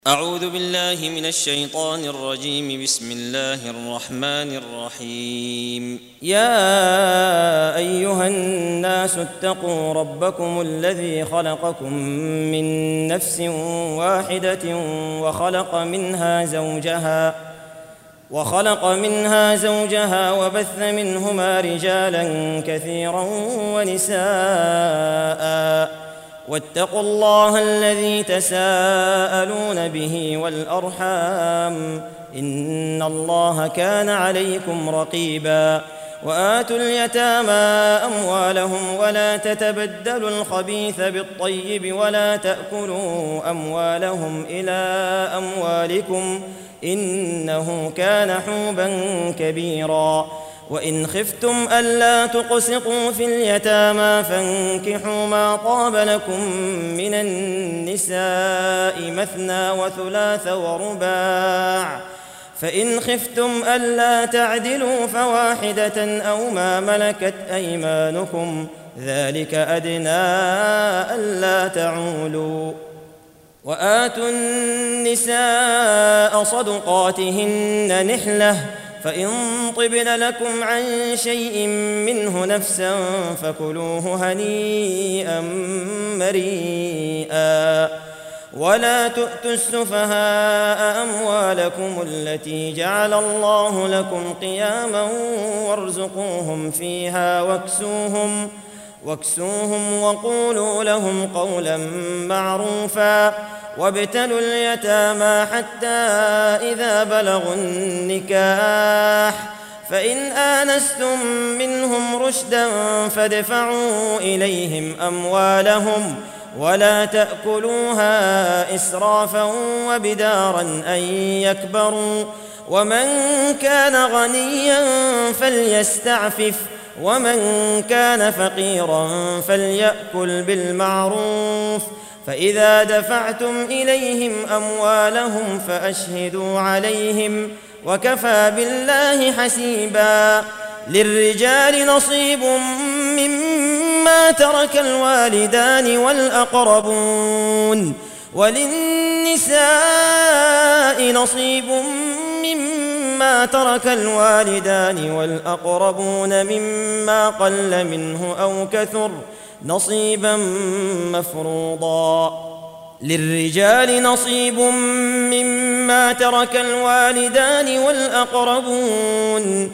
أعوذ بالله من الشيطان الرجيم. بسم الله الرحمن الرحيم. يا أيها الناس اتقوا ربكم الذي خلقكم من نفس واحدة وخلق منها زوجها وبث منهما رجالا كثيرا ونساء واتقوا الله الذي تساءلون به والأرحام إن الله كان عليكم رقيبا. وآتوا اليتامى أموالهم ولا تتبدلوا الخبيث بالطيب ولا تأكلوا أموالهم إلى أموالكم إنه كان حوبا كبيرا. وإن خفتم ألا تقسطوا في اليتامى فانكحوا ما طاب لكم من النساء مثنى وثلاث ورباع، فإن خفتم ألا تعدلوا فواحدة أو ما ملكت أيمانكم ذلك أدنى ألا تعولوا. وآتوا النساء صدقاتهن نحلة، فإن طبن لكم عن شيء منه نفسا فكلوه هنيئا مريئا. ولا تؤتوا السفهاء أموالكم التي جعل الله لكم قياما وارزقوهم فيها واكسوهم وقولوا لهم قولا معروفا. وابتلوا اليتامى حتى إذا بلغوا النكاح فإن آنستم منهم رشدا فادفعوا إليهم أموالهم ولا تأكلوها إسرافا وبدارا أن يكبروا. ومن كان غنيا فليستعفف ومن كان فقيرا فليأكل بالمعروف. فإذا دفعتم إليهم أموالهم فأشهدوا عليهم وكفى بالله حسيبا. للرجال نصيب مما ترك الوالدان والأقربون وللنساء نصيب مما ترك الوالدان والأقربون مما قل منه أو كثر نصيبا مفروضا. للرجال نصيب مما ترك الوالدان والأقربون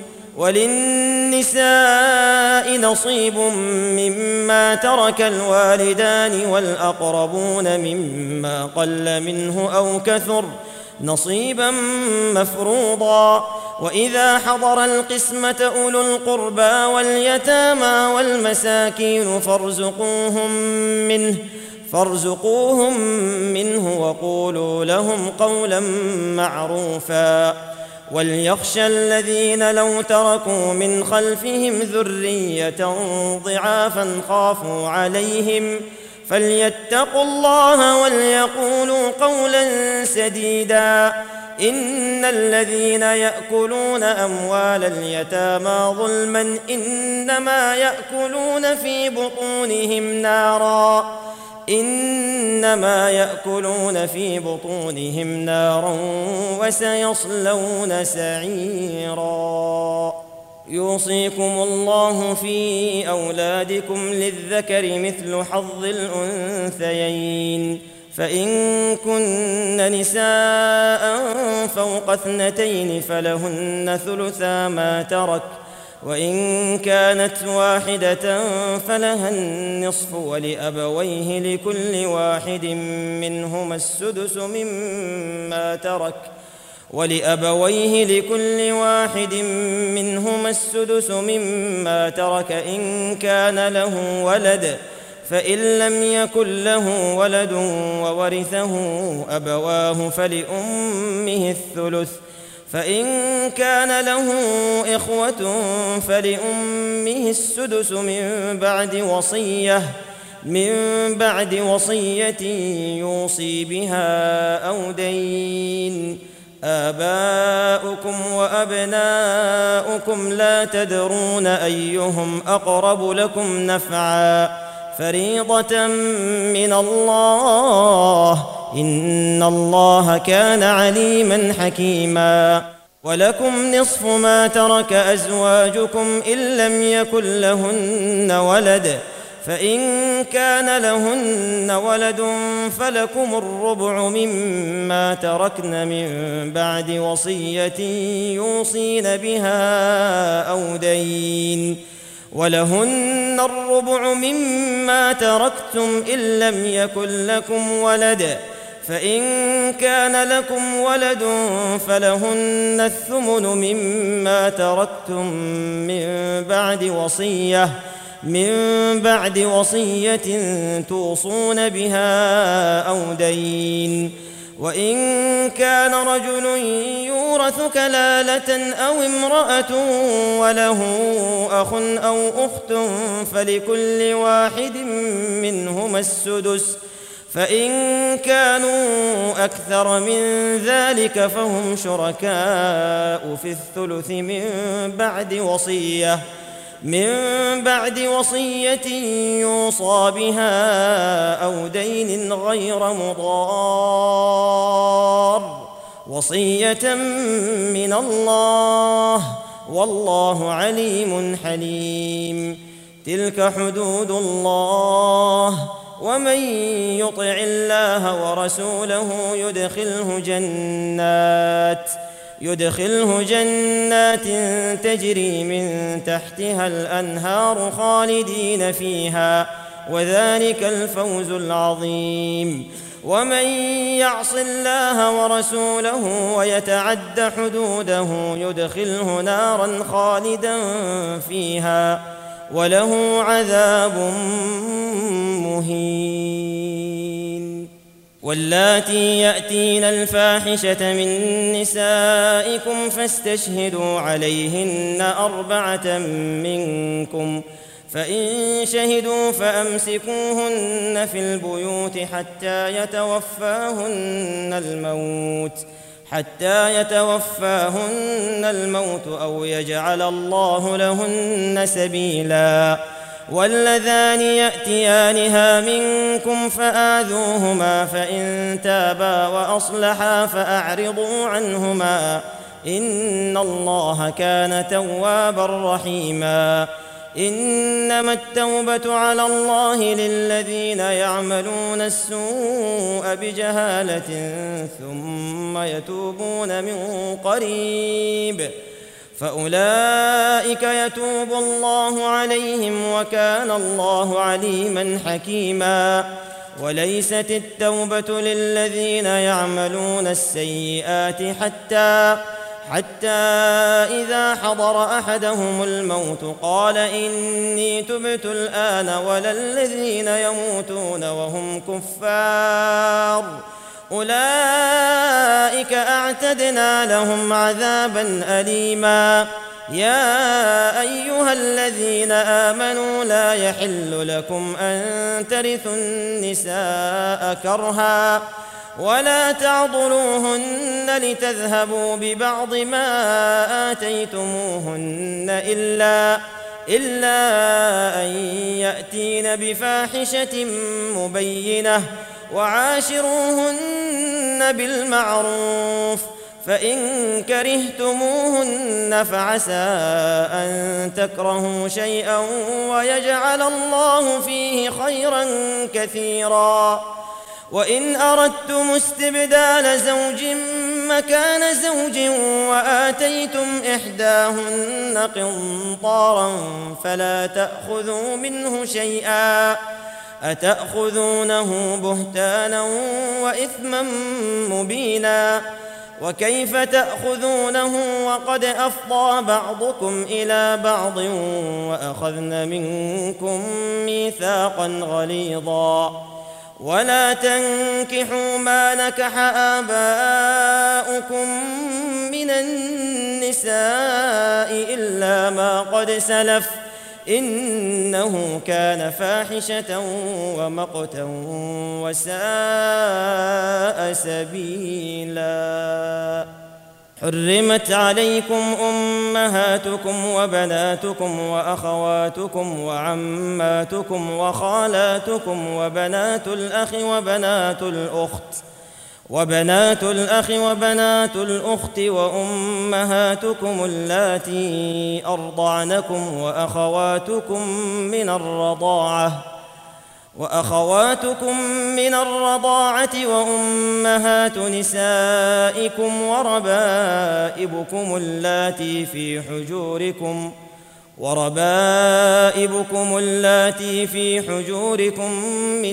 وللنساء نصيب مما ترك الوالدان والأقربون مما قل منه أو كثر نصيبا مفروضا. وإذا حضر القسمة أولو القربى واليتامى والمساكين فارزقوهم منه وقولوا لهم قولا معروفا. وليخشى الذين لو تركوا من خلفهم ذرية ضعافا خافوا عليهم فليتقوا الله وليقولوا قولا سديدا. إن الذين يأكلون أموال اليتامى ظلما إنما يأكلون في بطونهم نارا وسيصلون سعيرا. يوصيكم الله في أولادكم للذكر مثل حظ الأنثيين، فإن كن نساء فوق 2 فلهن ثلثا ما ترك، وإن كانت واحدة فلها النصف ولأبويه لكل واحد منهما السدس مما ترك إن كان له ولد، فإن لم يكن له ولد وورثه أبواه فلأمه الثلث، فإن كان له إخوة فلأمه السدس من بعد وصية يوصي بها أو دين. آباؤكم وأبناؤكم لا تدرون أيهم أقرب لكم نفعا فريضة من الله إن الله كان عليما حكيما. ولكم نصف ما ترك أزواجكم إن لم يكن لهن ولد، فإن كان لهن ولد فلكم الربع مما تركن من بعد وصية يوصين بها أو دين، ولهن الربع مما تركتم إن لم يكن لكم ولد، فإن كان لكم ولد فلهن الثمن مما تركتم من بعد وصية توصون بها أو دين. وإن كان رجل يورث كلالة أو امرأة وله أخ أو أخت فلكل واحد منهما السدس، فإن كانوا أكثر من ذلك فهم شركاء في الثلث من بعد وصية يوصى بها أو دين غير مضار، وصية من الله والله عليم حليم. تلك حدود الله، ومن يطع الله ورسوله يدخله جنات تجري من تحتها الأنهار خالدين فيها، وذلك الفوز العظيم. ومن يعص الله ورسوله ويتعد حدوده يدخله نارا خالدا فيها وله عذاب مهين. واللاتي يأتين الفاحشة من نسائكم فاستشهدوا عليهن 4 منكم، فإن شهدوا فأمسكوهن في البيوت حتى يتوفاهن الموت أو يجعل الله لهن سبيلا. واللذان يأتيانها منكم فآذوهما، فإن تابا وأصلحا فأعرضوا عنهما، إن الله كان توابا رحيما. إنما التوبة على الله للذين يعملون السوء بجهالة ثم يتوبون من قريب فأولئك يتوب الله عليهم وكان الله عليما حكيما. وليست التوبة للذين يعملون السيئات حتى إذا حضر أحدهم الموت قال إني تبت الآن، ولا الذين يموتون وهم كفار أولئك أعتدنا لهم عذابا أليما. يا أيها الذين آمنوا لا يحل لكم أن ترثوا النساء كرها ولا تعضلوهن لتذهبوا ببعض ما آتيتموهن إلا أن يأتين بفاحشة مبينة، وعاشروهن بالمعروف، فإن كرهتموهن فعسى أن تكرهوا شيئا ويجعل الله فيه خيرا كثيرا. وإن أردتم استبدال زوج مكان زوج وآتيتم إحداهن قنطارا فلا تأخذوا منه شيئا، أتأخذونه بهتانا وإثما مبينا. وكيف تأخذونه وقد أفضى بعضكم إلى بعض وأخذن منكم ميثاقا غليظا. ولا تنكحوا ما نكح آباؤكم من النساء إلا ما قد سلف إنه كان فاحشة ومقتا وساء سبيلا. حرمت عليكم أمهاتكم وبناتكم وأخواتكم وعماتكم وخالاتكم وبنات الأخ وبنات الأخت وبنات الأخ وبنات الأخت وأمهاتكم اللاتي أرضعنكم وأخواتكم من الرضاعة وأمهات نسائكم وربائبكم اللاتي في حجوركم من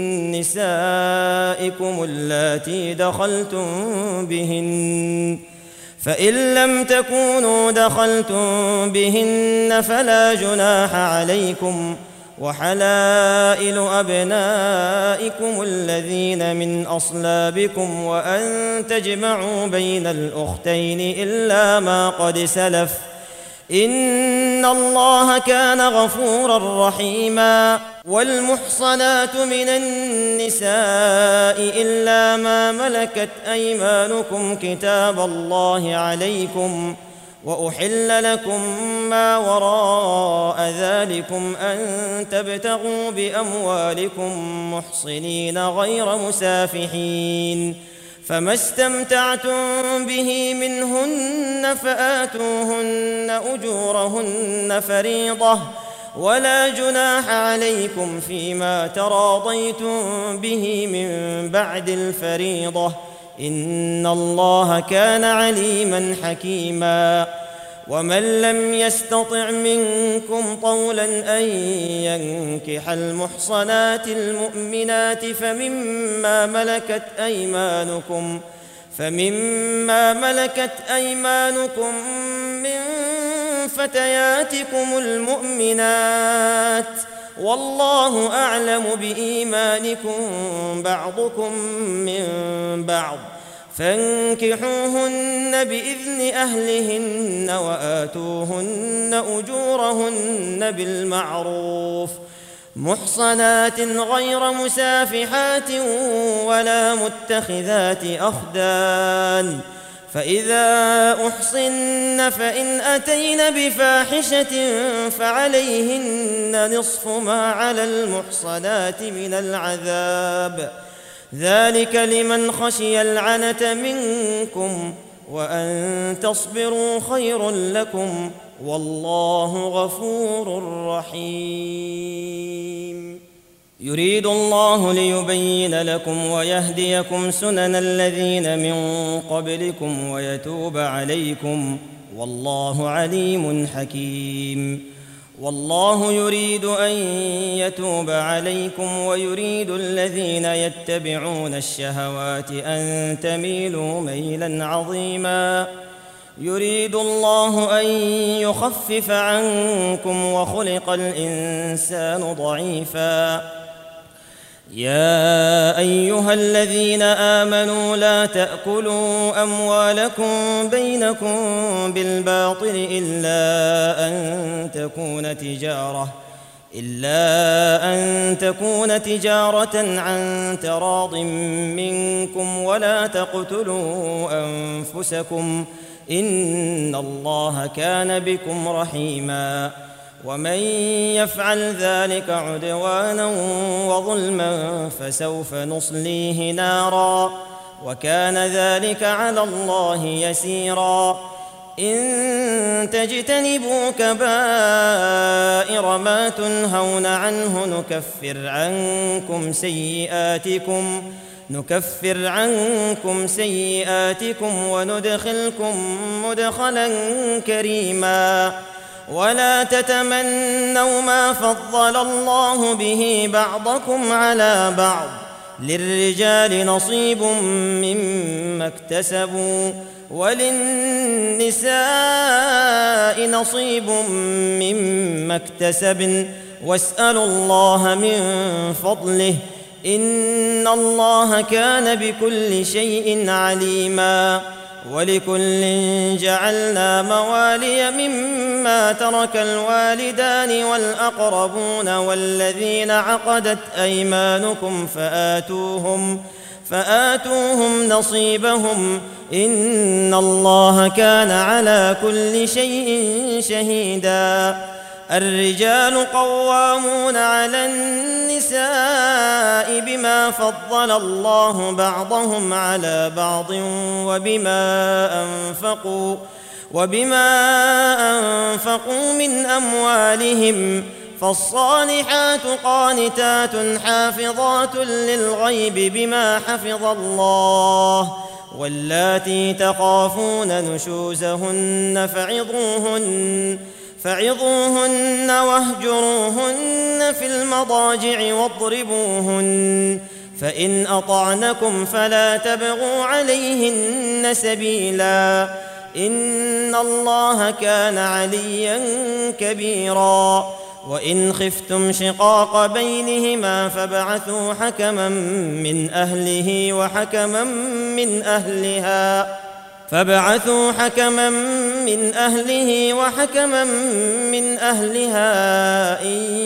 نسائكم اللاتي دخلتم بهن، فإن لم تكونوا دخلتم بهن فلا جناح عليكم، وحلائل أبنائكم الذين من أصلابكم، وأن تجمعوا بين الأختين إلا ما قد سلف، إن الله كان غفورا رحيما. والمحصنات من النساء إلا ما ملكت أيمانكم كتاب الله عليكم، وأحل لكم ما وراء ذلكم أن تبتغوا بأموالكم محصنين غير مسافحين، فما استمتعتم به منهن فآتوهن أجورهن فريضة، ولا جناح عليكم فيما تراضيتم به من بعد الفريضة، إن الله كان عليما حكيما. ومن لم يستطع منكم طولا أن ينكح المحصنات المؤمنات فمما ملكت أيمانكم من فتياتكم المؤمنات، والله أعلم بإيمانكم بعضكم من بعض، فانكحوهن بإذن أهلهن وآتوهن أجورهن بالمعروف، محصنات غير مسافحات ولا متخذات أخدان، فإذا أحصن فإن أتين بفاحشة فعليهن نصف ما على المحصنات من العذاب، ذلك لمن خشي العنة منكم، وأن تصبروا خير لكم، والله غفور رحيم. يريد الله ليبين لكم ويهديكم سنن الذين من قبلكم ويتوب عليكم، والله عليم حكيم. والله يريد أن يتوب عليكم ويريد الذين يتبعون الشهوات أن تميلوا ميلا عظيما. يريد الله أن يخفف عنكم وخلق الإنسان ضعيفا. يا أيها الذين آمنوا لا تأكلوا أموالكم بينكم بالباطل إلا أن تكون تجارة عن تراض منكم، ولا تقتلوا أنفسكم، إن الله كان بكم رحيما. ومن يفعل ذلك عدوانا وظلما فسوف نصليه نارا، وكان ذلك على الله يسيرا. إن تجتنبوا كبائر ما تنهون عنه نكفر عنكم سيئاتكم وندخلكم مدخلا كريما. ولا تتمنوا ما فضل الله به بعضكم على بعض، للرجال نصيب مما اكتسبوا وللنساء نصيب مما اكتسبن، واسألوا الله من فضله، إن الله كان بكل شيء عليما. ولكل جعلنا موالي مما ترك الوالدان والأقربون والذين عقدت أيمانكم فآتوهم نصيبهم، إن الله كان على كل شيء شهيدا. الرجال قوامون على النساء بما فضل الله بعضهم على بعض وبما أنفقوا من أموالهم، فالصالحات قانتات حافظات للغيب بما حفظ الله، واللاتي تخافون نشوزهن فعظوهن واهجروهن في المضاجع واضربوهن، فإن أطعنكم فلا تبغوا عليهن سبيلا، إن الله كان عليا كبيرا. وإن خفتم شقاق بينهما فابعثوا حكما من أهله وحكما من أهلها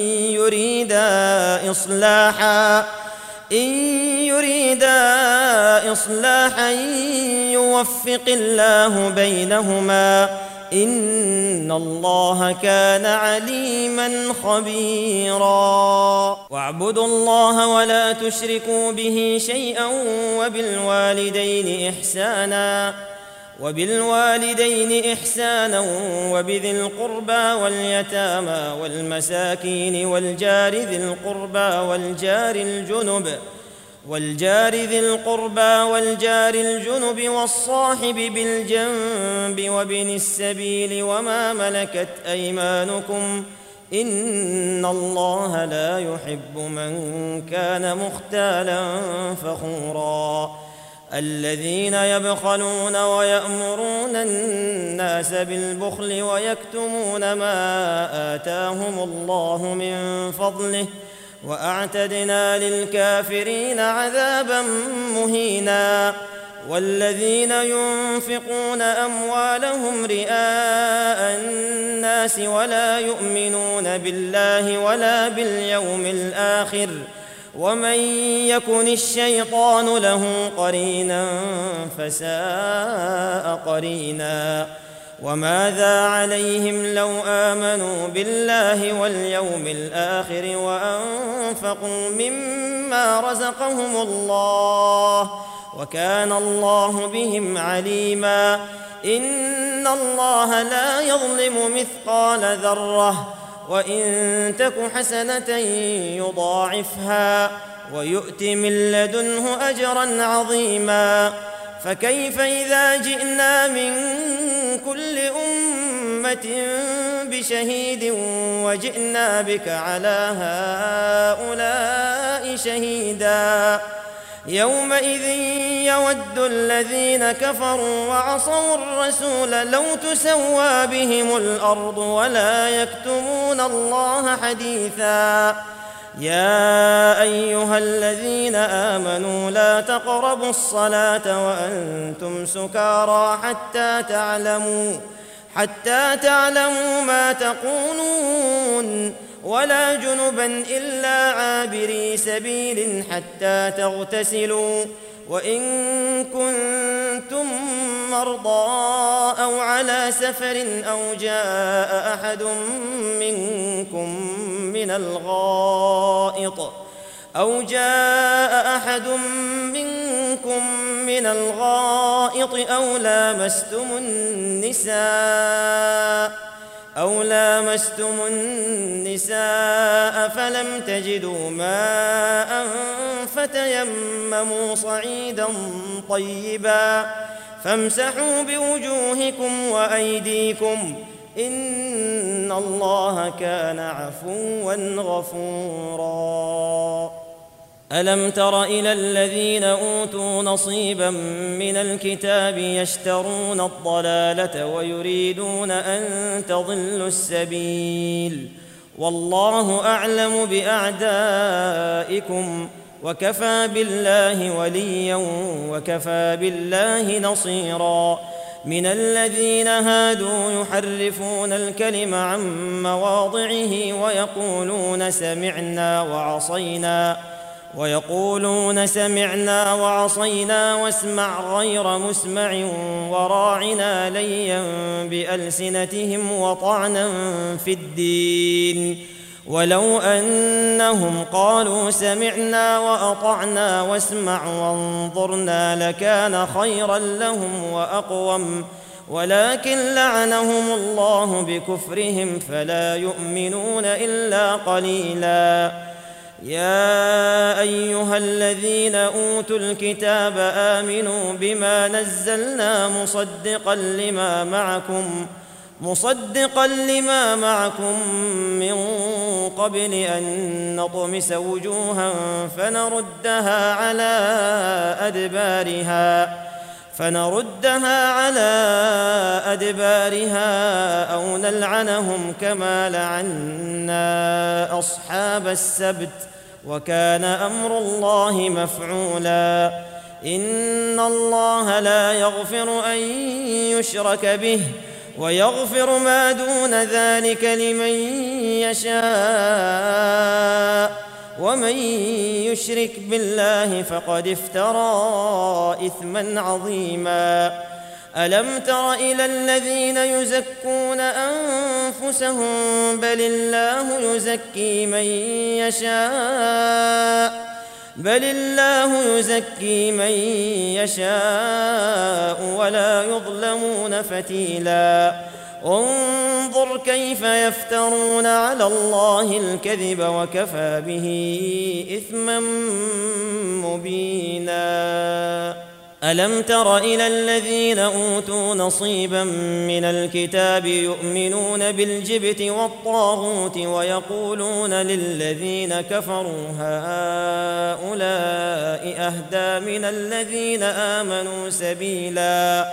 إن يريدا إصلاحا يوفق الله بينهما، إن الله كان عليما خبيرا. واعبدوا الله ولا تشركوا به شيئا وبالوالدين إحسانا وبذي القربى واليتامى والمساكين والجار ذي القربى والجار الجنب والصاحب بالجنب وابن السبيل وما ملكت أيمانكم، إن الله لا يحب من كان مختالا فخورا. الذين يبخلون ويأمرون الناس بالبخل ويكتمون ما آتاهم الله من فضله، وأعتدنا للكافرين عذابا مهينا. والذين ينفقون أموالهم رئاء الناس ولا يؤمنون بالله ولا باليوم الآخر، ومن يكن الشيطان له قرينا فساء قرينا. وماذا عليهم لو آمنوا بالله واليوم الآخر وأنفقوا مما رزقهم الله، وكان الله بهم عليما. إن الله لا يظلم مثقال ذرة، وإن تك حسنة يضاعفها ويؤت من لدنه أجرا عظيما. فكيف إذا جئنا من كل أمة بشهيد وجئنا بك على هؤلاء شهيدا، يومئذ يود الذين كفروا وعصوا الرسول لو تسوى بهم الأرض ولا يكتمون الله حديثا. يا أيها الذين آمنوا لا تقربوا الصلاة وأنتم سكارى حتى تعلموا ما تقولون، ولا جنبا إلا عابري سبيل حتى تغتسلوا، وإن كنتم مرضى أو على سفر أو جاء أحد منكم من الغائط أو لامستم النساء فلم تجدوا ماء فتيمموا صعيدا طيبا فامسحوا بوجوهكم وأيديكم، إن الله كان عفوا غفورا. ألم تر إلى الذين أوتوا نصيبا من الكتاب يشترون الضلالة ويريدون أن تضلوا السبيل، والله أعلم بأعدائكم، وكفى بالله وليا وكفى بالله نصيرا. من الذين هادوا يحرفون الكلم عن مواضعه ويقولون سمعنا ويقولون سمعنا وعصينا واسمع غير مسمع وراعنا ليا بألسنتهم وطعنا في الدين ولو أنهم قالوا سمعنا وأطعنا واسمع وانظرنا لكان خيرا لهم وأقوم ولكن لعنهم الله بكفرهم فلا يؤمنون إلا قليلا. يا أيها الذين أوتوا الكتاب آمنوا بما نزلنا مصدقا لما معكم من قبل أن نطمس وجوها فنردها على أدبارها أو نلعنهم كما لعنا أصحاب السبت وكان أمر الله مفعولا. إن الله لا يغفر أن يشرك به ويغفر ما دون ذلك لمن يشاء ومن يشرك بالله فقد افترى إثما عظيما. ألم تر إلى الذين يزكون أنفسهم بل الله يزكي من يشاء ولا يظلمون فتيلا. انظر كيف يفترون على الله الكذب وكفى به إثما مبينا. ألم تر إلى الذين أوتوا نصيبا من الكتاب يؤمنون بالجبت والطاغوت ويقولون للذين كفروا هؤلاء أهدى من الذين آمنوا سبيلا.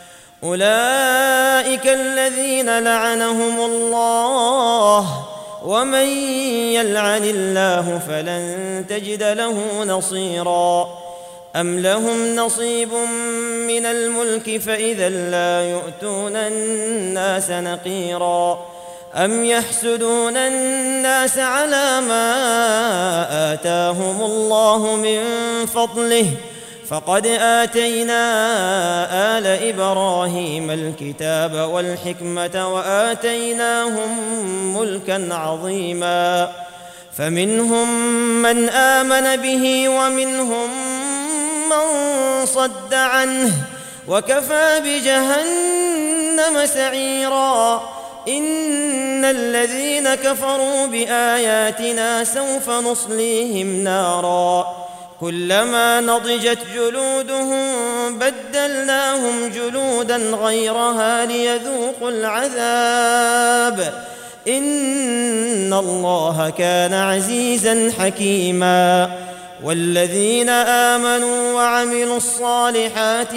أولئك الذين لعنهم الله ومن يلعن الله فلن تجد له نصيرا. أم لهم نصيب من الملك فإذا لا يؤتون الناس نقيرا. أم يحسدون الناس على ما آتاهم الله من فضله فقد آتينا آل إبراهيم الكتاب والحكمة وآتيناهم ملكا عظيما. فمنهم من آمن به ومنهم من صد عنه وكفى بجهنم سعيرا. إن الذين كفروا بآياتنا سوف نصليهم نارا كلما نضجت جلودهم بدلناهم جلودا غيرها ليذوقوا العذاب إن الله كان عزيزا حكيما. والذين آمنوا وعملوا الصالحات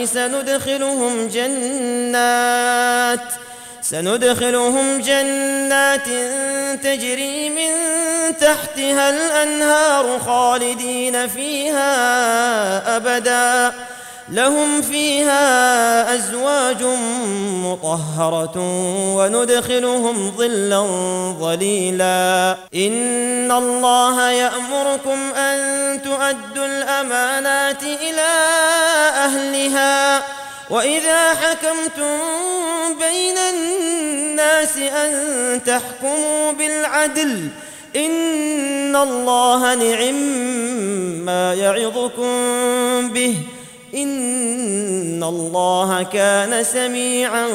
سندخلهم جنات تجري من تحتها الأنهار خالدين فيها أبدا لهم فيها أزواج مطهرة وندخلهم ظلا ظليلا. إن الله يأمركم أن تؤدوا الأمانات إلى أهلها وإذا حكمتم بين الناس أن تحكموا بالعدل إن الله نعم يعظكم به إن الله كان سميعا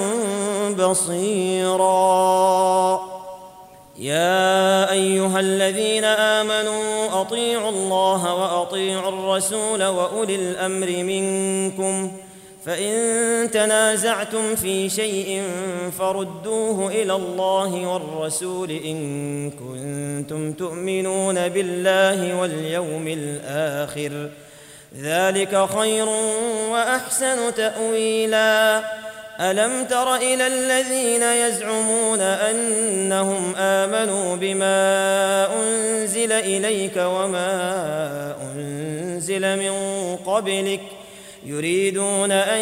بصيرا. يا أيها الذين آمنوا أطيعوا الله وأطيعوا الرسول وأولي الأمر منكم فإن تنازعتم في شيء فردوه إلى الله والرسول إن كنتم تؤمنون بالله واليوم الآخر ذلك خير وأحسن تأويلا. ألم تر إلى الذين يزعمون أنهم آمنوا بما أنزل إليك وما أنزل من قبلك يريدون أن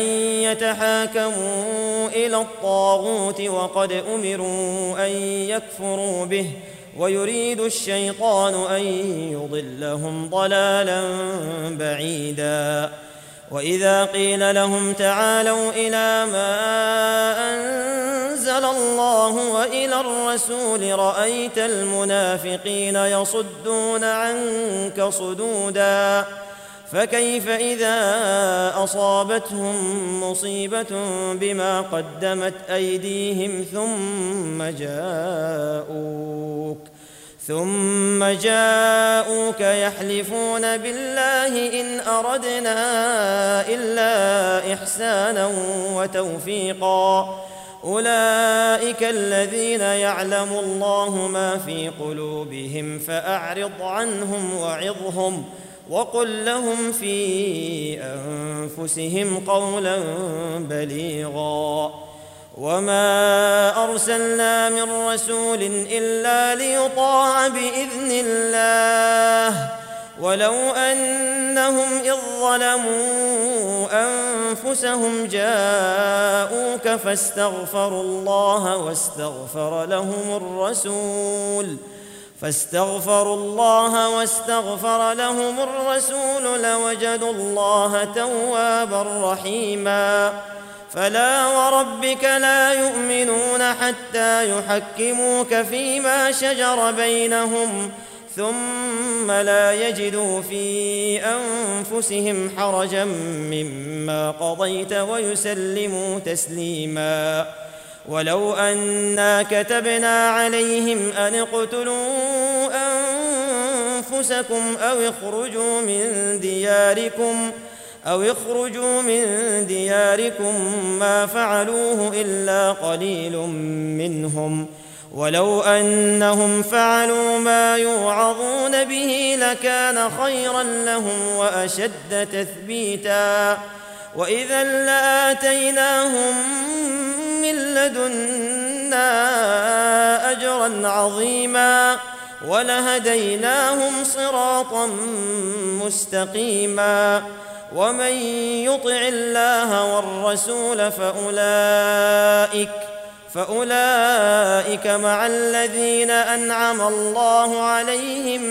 يتحاكموا إلى الطاغوت وقد أمروا أن يكفروا به ويريد الشيطان أن يضلهم ضلالا بعيدا. وإذا قيل لهم تعالوا إلى ما أنزل الله وإلى الرسول رأيت المنافقين يصدون عنك صدودا. فكيف إذا أصابتهم مصيبة بما قدمت أيديهم ثم جاءوك يحلفون بالله إن أردنا إلا إحسانا وتوفيقا. أولئك الذين يعلم الله ما في قلوبهم فأعرض عنهم وعظهم وقل لهم في أنفسهم قولا بليغا. وما أرسلنا من رسول إلا ليطاع بإذن الله ولو أنهم إذ ظلموا أنفسهم جاءوك فاستغفروا الله واستغفر لهم الرسول لوجدوا الله توابا رحيما. فلا وربك لا يؤمنون حتى يحكموك فيما شجر بينهم ثم لا يجدوا في أنفسهم حرجا مما قضيت ويسلموا تسليما. ولو أنا كتبنا عليهم أن اقتلوا أنفسكم أو اخرجوا من دياركم ما فعلوه إلا قليل منهم ولو أنهم فعلوا ما يوعظون به لكان خيرا لهم وأشد تثبيتا. وإذا لآتيناهم من لدنا أجرا عظيما ولهديناهم صراطا مستقيما. ومن يطع الله والرسول فأولئك مع الذين أنعم الله عليهم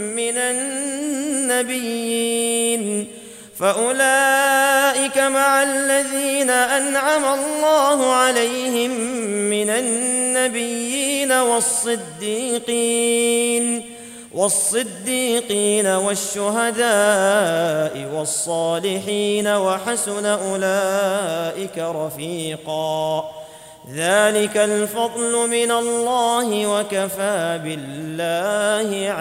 من النبيين والصديقين والشهداء والصالحين وحسن أولئك رفيقا. ذلك الفضل من الله وكفى بالله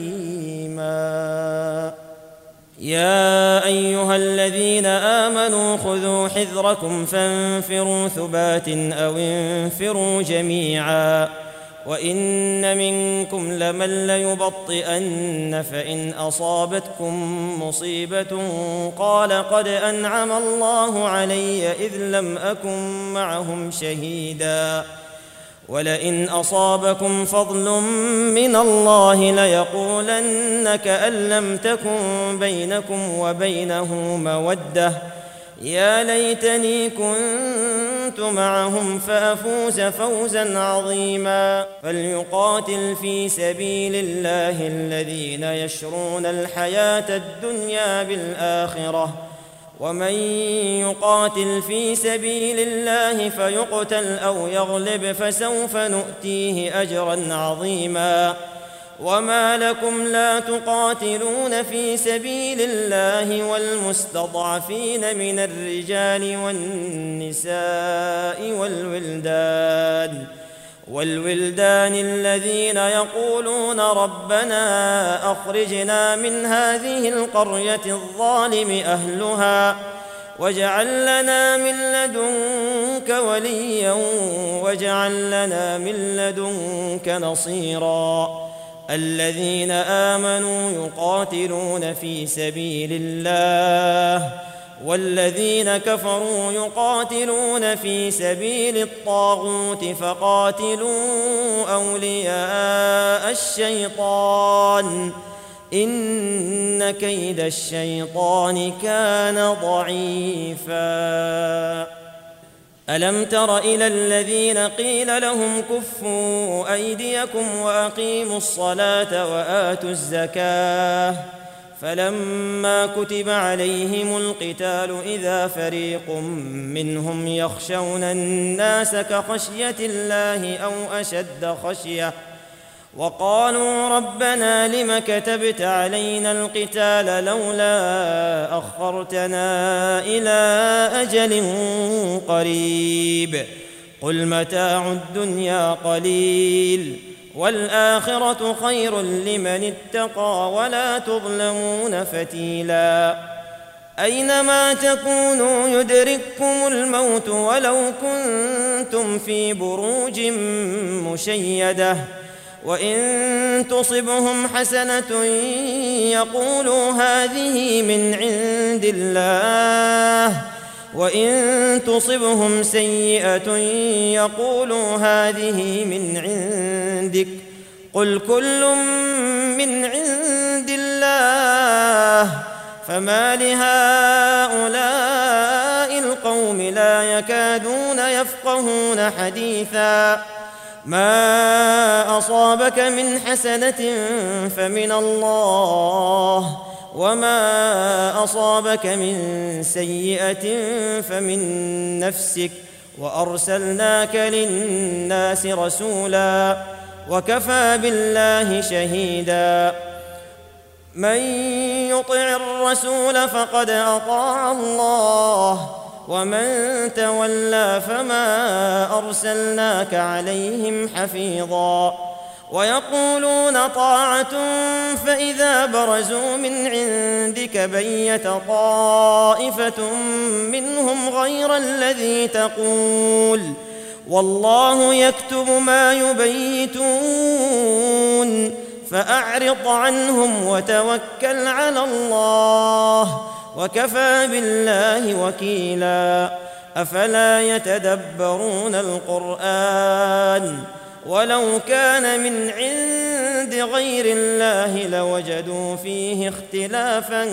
عليما. يا أيها الذين آمنوا خذوا حذركم فانفروا ثبات أو انفروا جميعا. وإن منكم لمن ليبطئن فإن أصابتكم مصيبة قال قد أنعم الله علي إذ لم أكن معهم شهيدا. ولئن أصابكم فضل من الله ليقولن كأن لم تكن بينكم وبينه مودة يا ليتني كنت معهم فأفوز فوزا عظيما. فليقاتل في سبيل الله الذين يشرون الحياة الدنيا بالآخرة ومن يقاتل في سبيل الله فيقتل أو يغلب فسوف نؤتيه أجرا عظيما. وما لكم لا تقاتلون في سبيل الله والمستضعفين من الرجال والنساء والولدان الذين يقولون ربنا أخرجنا من هذه القرية الظالم أهلها واجعل لنا من لدنك وليا واجعل لنا من لدنك نصيرا. الذين آمنوا يقاتلون في سبيل الله والذين كفروا يقاتلون في سبيل الطاغوت فقاتلوا أولياء الشيطان إن كيد الشيطان كان ضعيفا. ألم تر إلى الذين قيل لهم كفوا أيديكم وأقيموا الصلاة وآتوا الزكاة فلما كتب عليهم القتال إذا فريق منهم يخشون الناس كخشية الله أو أشد خشية وقالوا ربنا لم كتبت علينا القتال لولا أخرتنا إلى أجل قريب قل متاع الدنيا قليل والآخرة خير لمن اتقى ولا تظلمون فتيلا أينما تكونوا يدرككم الموت ولو كنتم في بروج مشيدة وإن تصبهم حسنة يقولوا هذه من عند الله وإن تصبهم سيئة يقولوا هذه من عندك قل كل من عند الله فما لهؤلاء القوم لا يكادون يفقهون حديثا ما أصابك من حسنة فمن الله وما أصابك من سيئة فمن نفسك وأرسلناك للناس رسولا وكفى بالله شهيدا من يطع الرسول فقد أطاع الله ومن تولى فما أرسلناك عليهم حفيظا ويقولون طاعة فإذا برزوا من عندك بيت طائفة منهم غير الذي تقول والله يكتب ما يبيتون فأعرض عنهم وتوكل على الله وكفى بالله وكيلا أفلا يتدبرون القرآن ولو كان من عند غير الله لوجدوا فيه اختلافا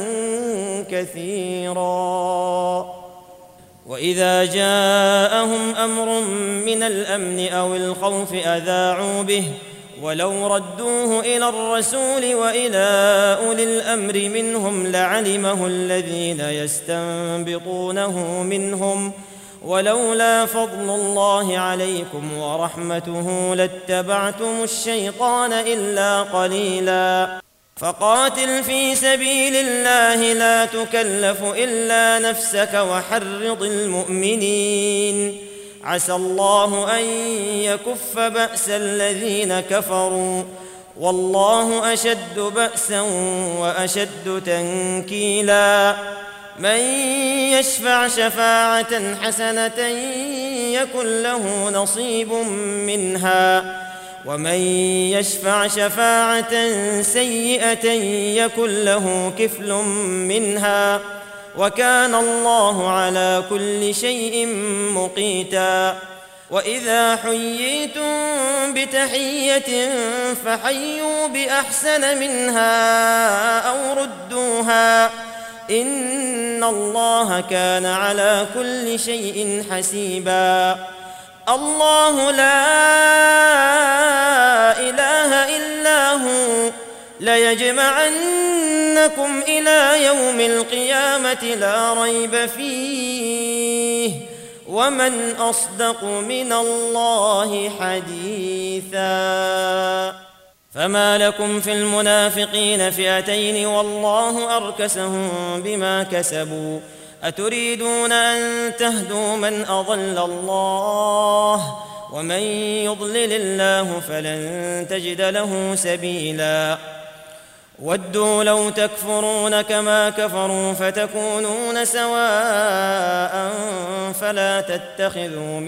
كثيرا وإذا جاءهم أمر من الأمن أو الخوف أذاعوا به ولو ردوه إلى الرسول وإلى أولي الأمر منهم لعلمه الذين يستنبطونه منهم ولولا فضل الله عليكم ورحمته لاتبعتم الشيطان إلا قليلا فقاتل في سبيل الله لا تكلف إلا نفسك وحرض المؤمنين عسى الله أن يكف بأس الذين كفروا والله أشد بأسا وأشد تنكيلا من يشفع شفاعة حسنة يكن له نصيب منها ومن يشفع شفاعة سيئة يكن له كفل منها وكان الله على كل شيء مقيتا وإذا حييتم بتحية فحيوا بأحسن منها أو ردوها إن الله كان على كل شيء حسيبا الله لا إله إلا هو ليجمعنكم إلى يوم القيامة لا ريب فيه ومن أصدق من الله حديثا فما لكم في المنافقين فئتين والله أركسهم بما كسبوا أتريدون أن تهدوا من أضل الله ومن يضلل الله فلن تجد له سبيلا ودوا لو تكفرون كما كفروا فتكونون سواء فلا تتخذوا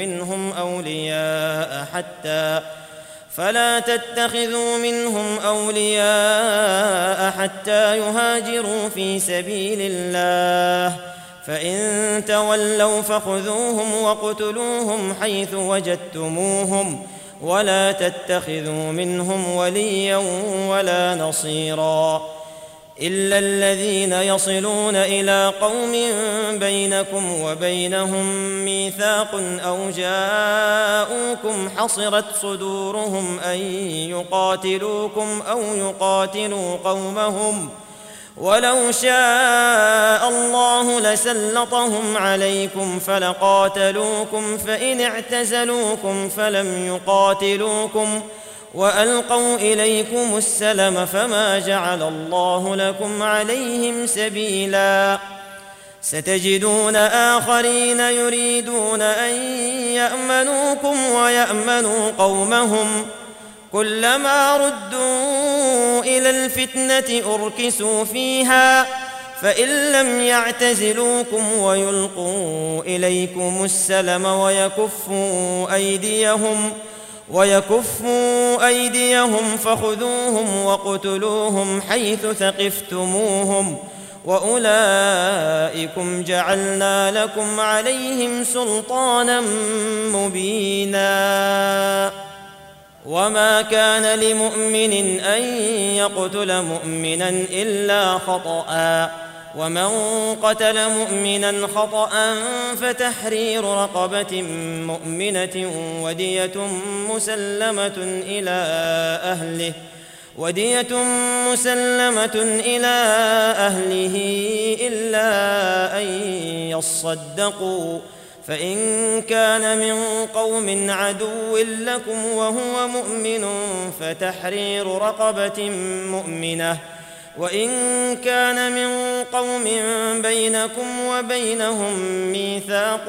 منهم أولياء حتى يهاجروا في سبيل الله فإن تولوا فخذوهم واقتلوهم حيث وجدتموهم ولا تتخذوا منهم وليا ولا نصيرا إلا الذين يصلون إلى قوم بينكم وبينهم ميثاق أو جاءوكم حصرت صدورهم أن يقاتلوكم أو يقاتلوا قومهم ولو شاء الله لسلطهم عليكم فلقاتلوكم فإن اعتزلوكم فلم يقاتلوكم وألقوا إليكم السلم فما جعل الله لكم عليهم سبيلا ستجدون آخرين يريدون أن يأمنوكم ويأمنوا قومهم كلما ردوا إلى الفتنة أركسوا فيها فإن لم يعتزلوكم ويلقوا إليكم السلم ويكفوا أيديهم فخذوهم وقتلوهم حيث ثقفتموهم وأولئكم جعلنا لكم عليهم سلطانا مبينا وما كان لمؤمن أن يقتل مؤمنا إلا خطأ ومن قتل مؤمنا خطأ فتحرير رقبة مؤمنة ودية مسلمة إلى أهله إلا أن يصدقوا فإن كان من قوم عدو لكم وهو مؤمن فتحرير رقبة مؤمنة وإن كان من قوم بينكم وبينهم ميثاق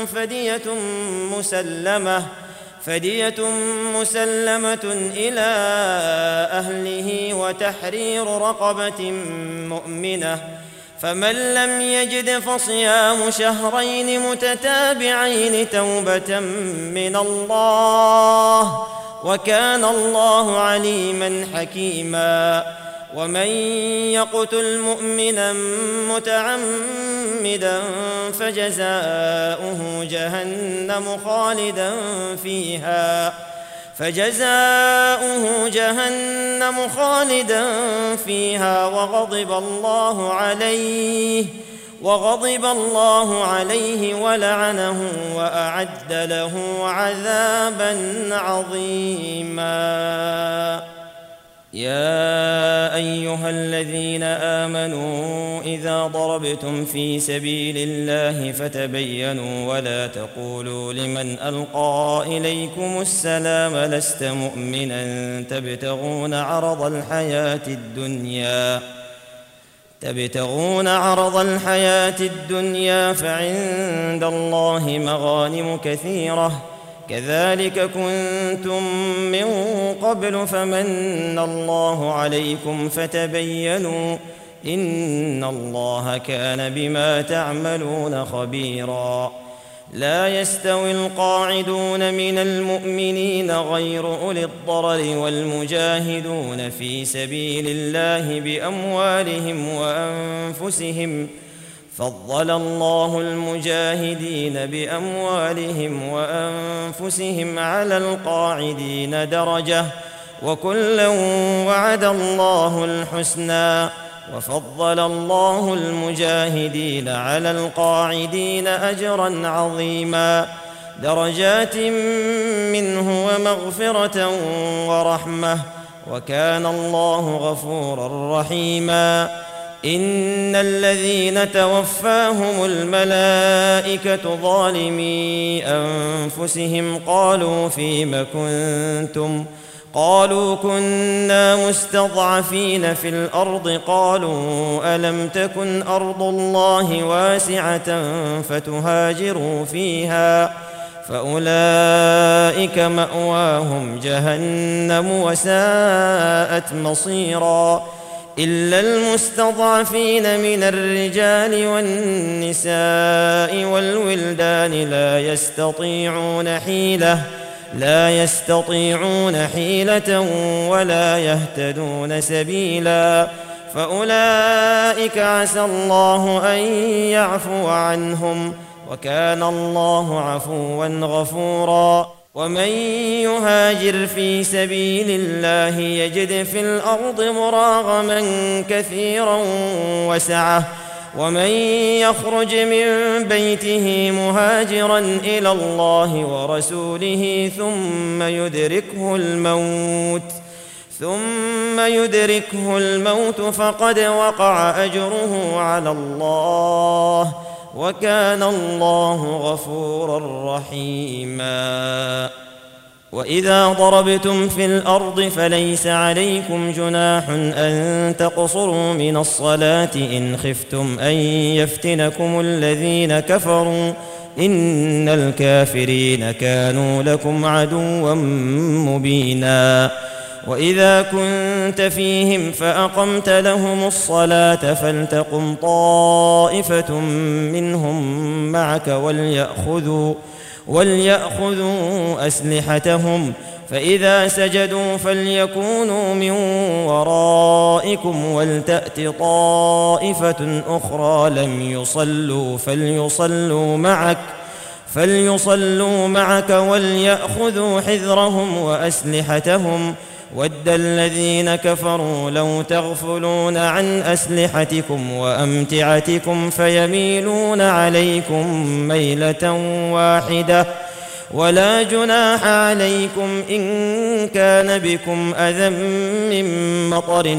فدية مسلمة إلى أهله وتحرير رقبة مؤمنة فمن لم يجد فصيام شهرين متتابعين توبة من الله وكان الله عليما حكيما ومن يقتل مؤمنا متعمدا فجزاؤه جهنم خالدا فيها وغضب الله عليه ولعنه وأعد له عذابا عظيما يا أيها الذين آمنوا إذا ضربتم في سبيل الله فتبينوا ولا تقولوا لمن ألقى إليكم السلام لست مؤمنا تبتغون عرض الحياة الدنيا فعند الله مغانم كثيرة كذلك كنتم من قبل فمن الله عليكم فتبينوا إن الله كان بما تعملون خبيرا لا يستوي القاعدون من المؤمنين غير أولي الضرر والمجاهدون في سبيل الله بأموالهم وأنفسهم فضل الله المجاهدين بأموالهم وأنفسهم على القاعدين درجة وكلا وعد الله الحسنى وفضل الله المجاهدين على القاعدين أجرا عظيما درجات منه ومغفرة ورحمة وكان الله غفورا رحيما إن الذين توفاهم الملائكة ظالمي أنفسهم قالوا فيم كنتم قالوا كنا مستضعفين في الأرض قالوا ألم تكن أرض الله واسعة فتهاجروا فيها فأولئك مأواهم جهنم وساءت مصيرا إلا المستضعفين من الرجال والنساء والولدان لا يستطيعون حيلة ولا يهتدون سبيلا فأولئك عسى الله أن يعفو عنهم وكان الله عفوا غفورا ومن يهاجر في سبيل الله يجد في الأرض مراغما كثيرا وسعة ومن يخرج من بيته مهاجرا إلى الله ورسوله ثم يدركه الموت فقد وقع أجره على الله وكان الله غفورا رحيما. وإذا ضربتم في الأرض فليس عليكم جناح أن تقصروا من الصلاة إن خفتم أن يفتنكم الذين كفروا إن الكافرين كانوا لكم عدوا مبينا. وإذا كنت فيهم فأقمت لهم الصلاة فلتقم طائفة منهم معك وليأخذوا أسلحتهم فإذا سجدوا فليكونوا من ورائكم ولتأت طائفة أخرى لم يصلوا فليصلوا معك وليأخذوا حذرهم وأسلحتهم ود الذين كفروا لو تغفلون عن أسلحتكم وأمتعتكم فيميلون عليكم ميلة واحدة ولا جناح عليكم إن كان بكم أذى من مطر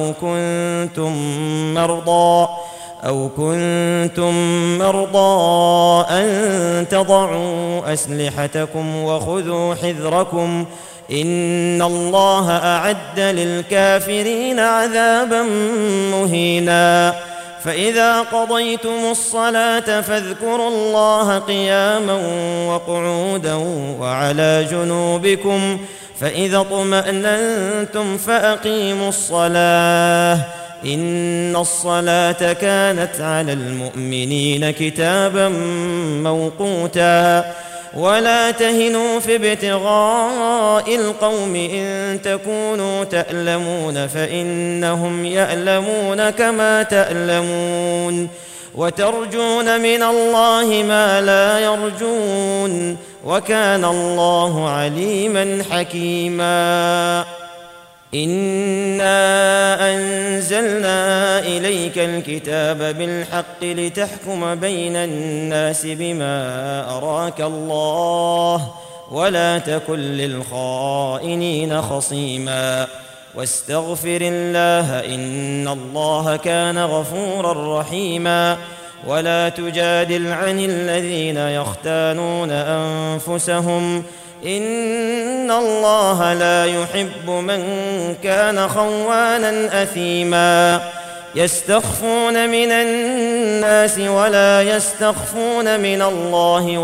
أو كنتم مرضى أن تضعوا أسلحتكم وخذوا حذركم إن الله أعد للكافرين عذابا مهينا. فإذا قضيتم الصلاة فاذكروا الله قياما وقعودا وعلى جنوبكم فإذا اطمأننتم فأقيموا الصلاة إن الصلاة كانت على المؤمنين كتابا موقوتا. ولا تهنوا في ابتغاء القوم إن تكونوا تألمون فإنهم يألمون كما تألمون وترجون من الله ما لا يرجون وكان الله عليما حكيما. إنا أنزلنا إليك الكتاب بالحق لتحكم بين الناس بما أراك الله ولا تكن للخائنين خصيما واستغفر الله إن الله كان غفورا رحيما. ولا تجادل عن الذين يختانون أنفسهم إن الله لا يحب من كان خوانا أثيما. يستخفون من الناس ولا يستخفون من الله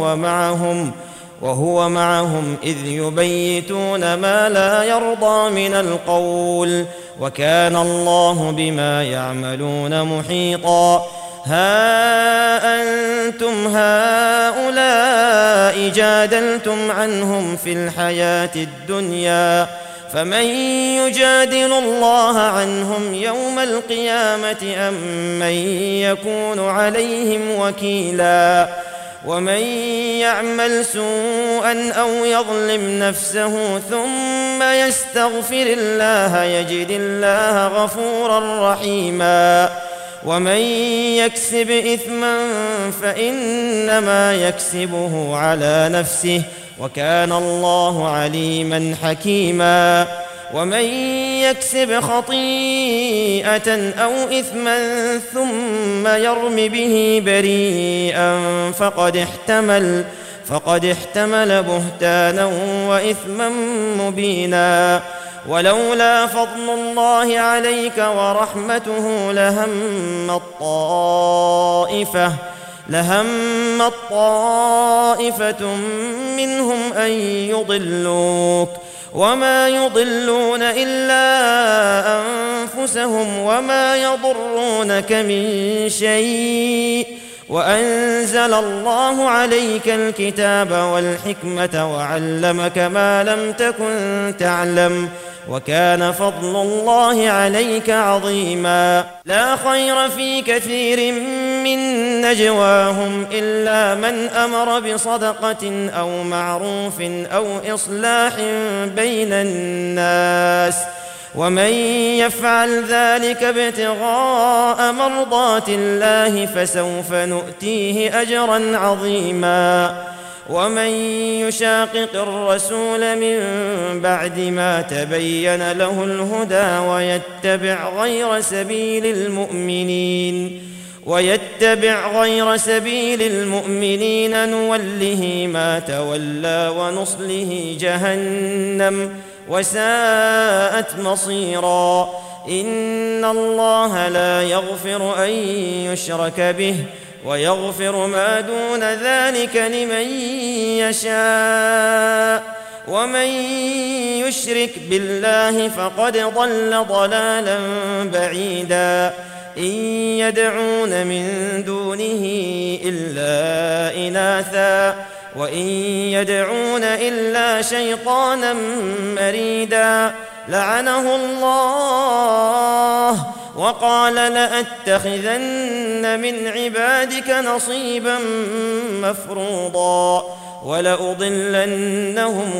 وهو معهم إذ يبيتون ما لا يرضى من القول وكان الله بما يعملون محيطا. ها أنتم هؤلاء جادلتم عنهم في الحياة الدنيا فمن يجادل الله عنهم يوم القيامة أم من يكون عليهم وكيلا. ومن يعمل سوءا أو يظلم نفسه ثم يستغفر الله يجد الله غفورا رحيما. ومن يكسب إثما فإنما يكسبه على نفسه وكان الله عليما حكيما. ومن يكسب خطيئة أو إثما ثم يرم به بريئا فقد احتمل بهتانا وإثما مبينا. ولولا فضل الله عليك ورحمته لهمت طائفة منهم أن يضلوك وما يضلون إلا أنفسهم وما يضرونك من شيء وأنزل الله عليك الكتاب والحكمة وعلمك ما لم تكن تعلم وكان فضل الله عليك عظيما. لا خير في كثير من نجواهم إلا من أمر بصدقة أو معروف أو إصلاح بين الناس، ومن يفعل ذلك ابتغاء مرضات الله فسوف نؤتيه أجرا عظيما. ومن يشاقق الرسول من بعد ما تبين له الهدى ويتبع غير سبيل المؤمنين نوله ما تولى ونصله جهنم وساءت مصيرا. إن الله لا يغفر أن يشرك به ويغفر ما دون ذلك لمن يشاء، ومن يشرك بالله فقد ضل ضلالا بعيدا. إن يدعون من دونه إلا إناثا وإن يدعون إلا شيطانا مريدا لعنه الله وقال لأتخذن من عبادك نصيبا مفروضا ولأضلنهم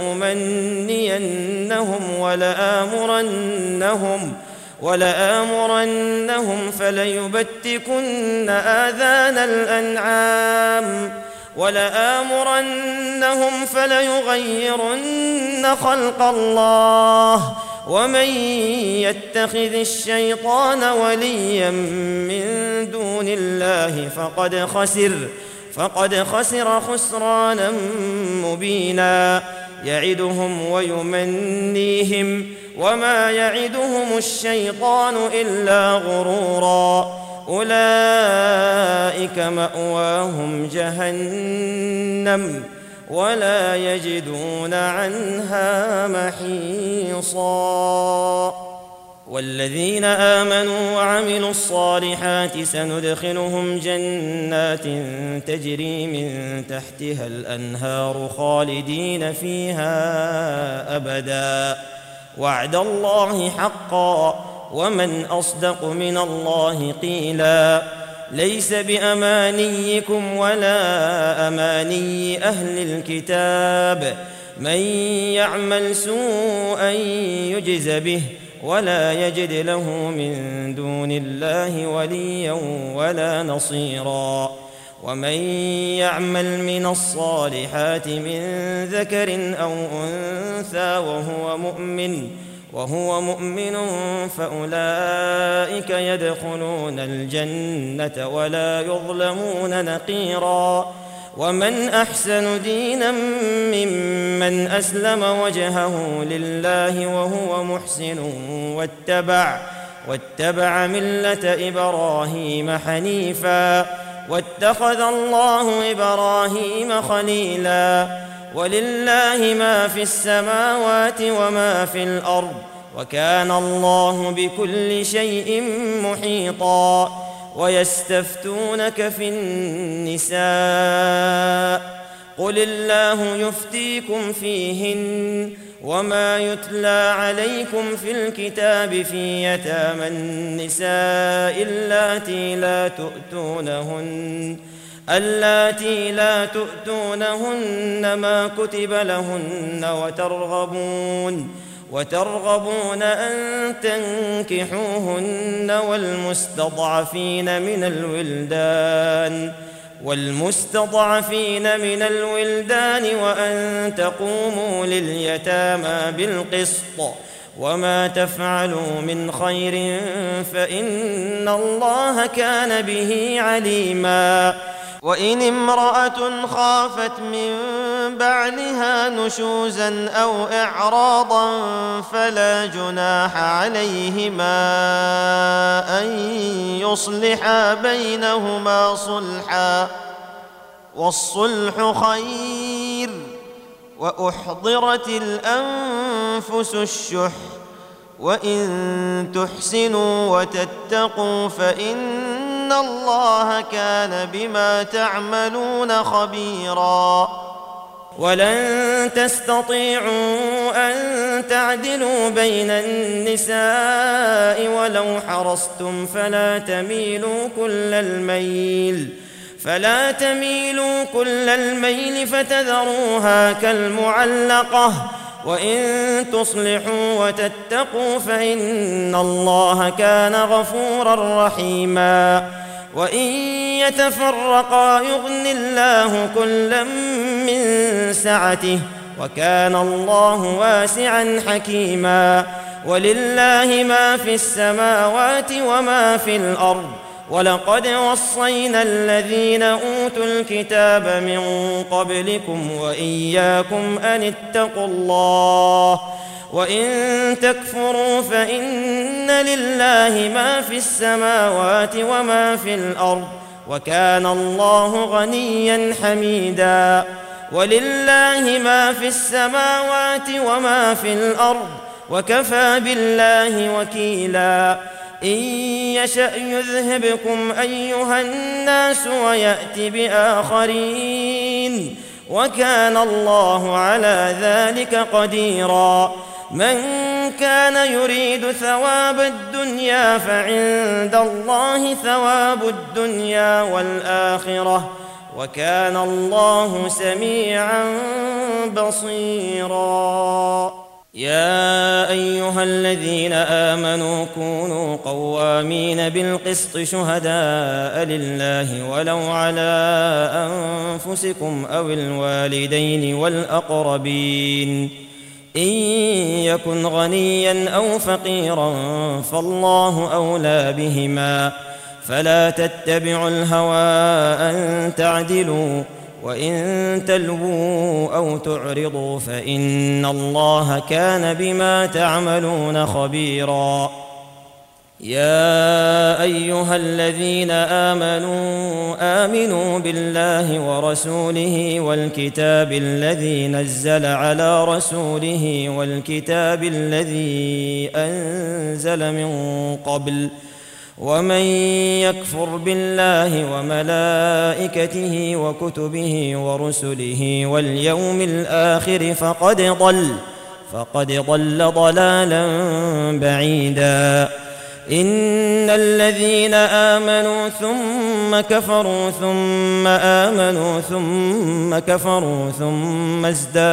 ولآمرنهم فليبتكن آذان الأنعام ولآمرنهم فليغيرن خلق الله. ومن يتخذ الشيطان وليا من دون الله فقد خسر خسرانا مبينا. يعدهم ويمنيهم وما يعدهم الشيطان إلا غرورا. أولئك مأواهم جهنم ولا يجدون عنها محيصا. والذين آمنوا وعملوا الصالحات سندخلهم جنات تجري من تحتها الأنهار خالدين فيها أبدا وعد الله حقا ومن أصدق من الله قيلا. ليس بأمانيكم ولا أماني أهل الكتاب من يعمل سوءا يجز به ولا يجد له من دون الله وليا ولا نصيرا. ومن يعمل من الصالحات من ذكر أو أنثى وهو مؤمن فأولئك يدخلون الجنة ولا يظلمون نقيرا. ومن أحسن دينا ممن أسلم وجهه لله وهو محسن واتبع ملة إبراهيم حنيفا واتخذ الله إبراهيم خليلا. ولله ما في السماوات وما في الأرض وكان الله بكل شيء محيطا. ويستفتونك في النساء قل الله يفتيكم فيهن وما يتلى عليكم في الكتاب في يتامى النساء اللاتي لا تؤتونهن ما كتب لهن وترغبون أن تنكحوهن والمستضعفين من الولدان وأن تقوموا لليتامى بالقسط وما تفعلوا من خير فإن الله كان به عليما. وإن امرأة خافت من بعلها نشوزا أو إعراضا فلا جناح عليهما أن يصلحا بينهما صلحا والصلح خير وأحضرت الأنفس الشح وإن تحسنوا وتتقوا فإن الله كان بما تعملون خبيرا. ولن تستطيعوا أن تعدلوا بين النساء ولو حرصتم فلا تميلوا كل الميل فتذروها كالمعلقة. وإن تصلحوا وتتقوا فإن الله كان غفورا رحيما. وإن يتفرقا يغن الله كلا من سعته وكان الله واسعا حكيما. ولله ما في السماوات وما في الأرض. ولقد وصينا الذين أوتوا الكتاب من قبلكم وإياكم أن اتقوا الله. وإن تكفروا فإن لله ما في السماوات وما في الأرض وكان الله غنيا حميدا. ولله ما في السماوات وما في الأرض وكفى بالله وكيلا. إن يشأ يذهبكم أيها الناس ويأت بآخرين وكان الله على ذلك قديرا. من كان يريد ثواب الدنيا فعند الله ثواب الدنيا والآخرة وكان الله سميعا بصيرا. يا أيها الذين آمنوا كونوا قوامين بالقسط شهداء لله ولو على أنفسكم أو الوالدين والأقربين إن يكن غنيا أو فقيرا فالله أولى بهما فلا تتبعوا الهوى أن تعدلوا وإن تلووا أو تعرضوا فإن الله كان بما تعملون خبيرا. يا أيها الذين آمنوا بالله ورسوله والكتاب الذي نزل على رسوله والكتاب الذي أنزل من قبل ومن يكفر بالله وملائكته وكتبه ورسله واليوم الآخر فقد ضل ضلالا بعيدا. إن الذين آمنوا ثم كفروا ثم آمنوا ثم كفروا ثم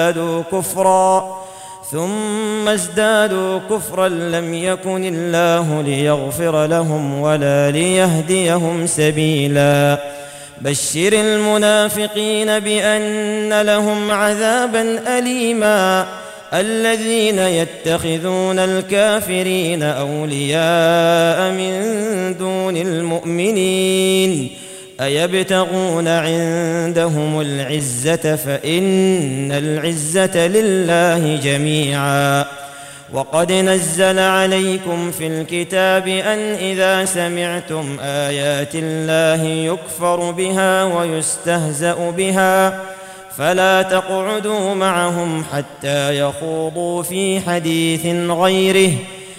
ازدادوا كفرا لم يكن الله ليغفر لهم ولا ليهديهم سبيلا. بشر المنافقين بأن لهم عذابا أليما. الذين يتخذون الكافرين أولياء من دون المؤمنين أيبتغون عندهم العزة فإن العزة لله جميعا. وقد نزل عليكم في الكتاب أن إذا سمعتم آيات الله يكفر بها ويستهزأ بها فلا تقعدوا معهم حتى يخوضوا في حديث غيره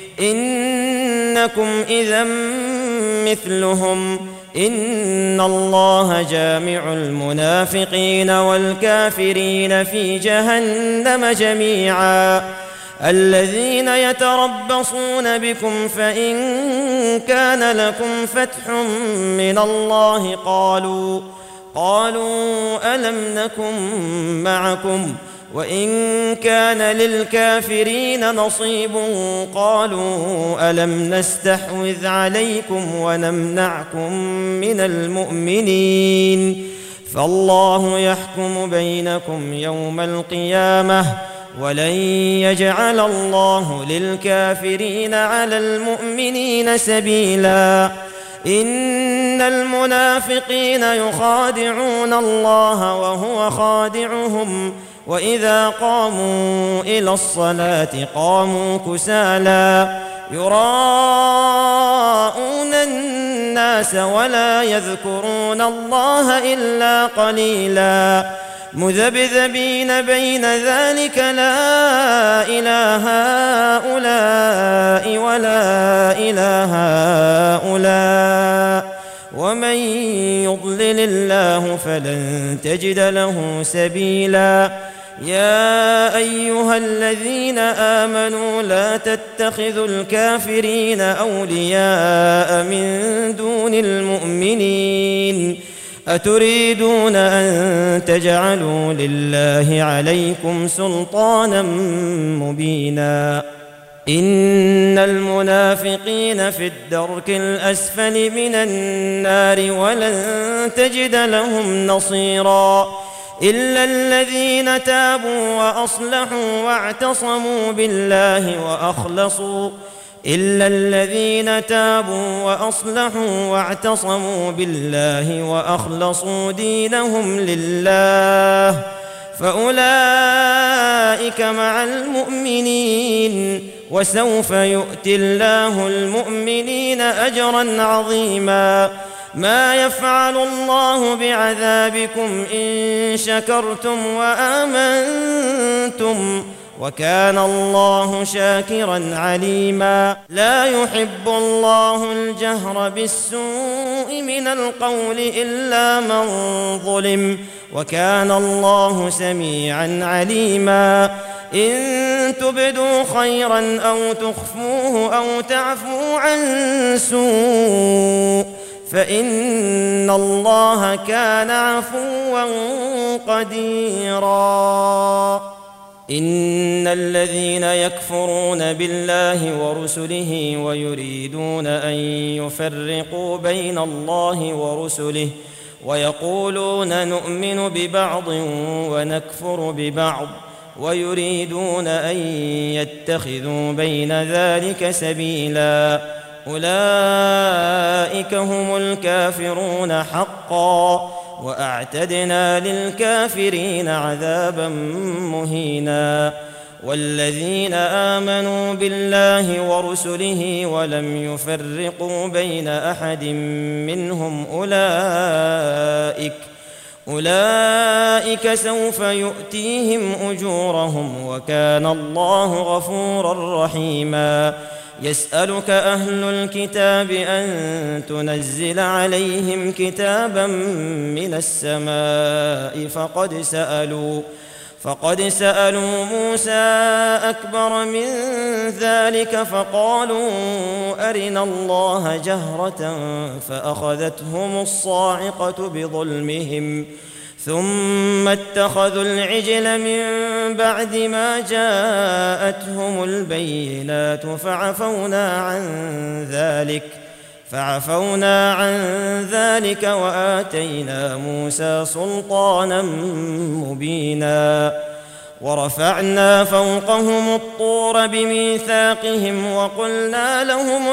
إنكم إذا مثلهم إن الله جامع المنافقين والكافرين في جهنم جميعا. الذين يتربصون بكم فإن كان لكم فتح من الله قالوا ألم نكن معكم وإن كان للكافرين نصيب قالوا ألم نستحوذ عليكم ونمنعكم من المؤمنين فالله يحكم بينكم يوم القيامة ولن يجعل الله للكافرين على المؤمنين سبيلا. إن المنافقين يخادعون الله وهو خادعهم وإذا قاموا إلى الصلاة قاموا كسالى يراءون الناس ولا يذكرون الله إلا قليلا مذبذبين بين ذلك لا إله هؤلاء ولا إله هؤلاء ومن يضلل الله فلن تجد له سبيلا. يا أيها الذين آمنوا لا تتخذوا الكافرين أولياء من دون المؤمنين أتريدون أن تجعلوا لله عليكم سلطانا مبينا إن المنافقين في الدرك الأسفل من النار ولن تجد لهم نصيرا إلا الذين تابوا وأصلحوا واعتصموا بالله وأخلصوا دينهم لله فأولئك مع المؤمنين وسوف يؤتي الله المؤمنين أجرا عظيما ما يفعل الله بعذابكم إن شكرتم وآمنتم وكان الله شاكرا عليما لا يحب الله الجهر بالسوء من القول إلا من ظلم وكان الله سميعا عليما إن تبدوا خيرا أو تخفوه أو تعفوا عن سوء فإن الله كان عفوا قديرا إن الذين يكفرون بالله ورسله ويريدون أن يفرقوا بين الله ورسله ويقولون نؤمن ببعض ونكفر ببعض ويريدون أن يتخذوا بين ذلك سبيلا أولئك هم الكافرون حقا وأعتدنا للكافرين عذابا مهينا والذين آمنوا بالله ورسله ولم يفرقوا بين أحد منهم أولئك سوف يؤتيهم أجورهم وكان الله غفورا رحيما يسألك أهل الكتاب أن تنزل عليهم كتابا من السماء فقد سألوا موسى أكبر من ذلك فقالوا أرنا الله جهرة فأخذتهم الصاعقة بظلمهم ثم اتخذوا العجل من بعد ما جاءتهم البينات فعفونا عن ذلك وآتينا موسى سلطانا مبينا ورفعنا فوقهم الطور بميثاقهم وقلنا لهم